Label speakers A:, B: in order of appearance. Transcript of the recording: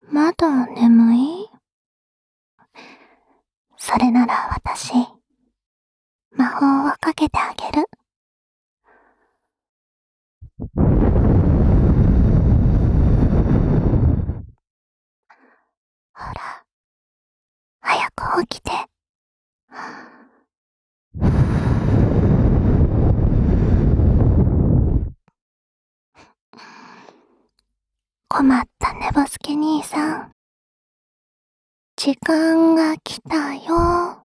A: まだ眠い？それなら私、魔法をかけてあげる。ほら、早く起きて。困った寝ぼすけ兄さん。時間が来たよ。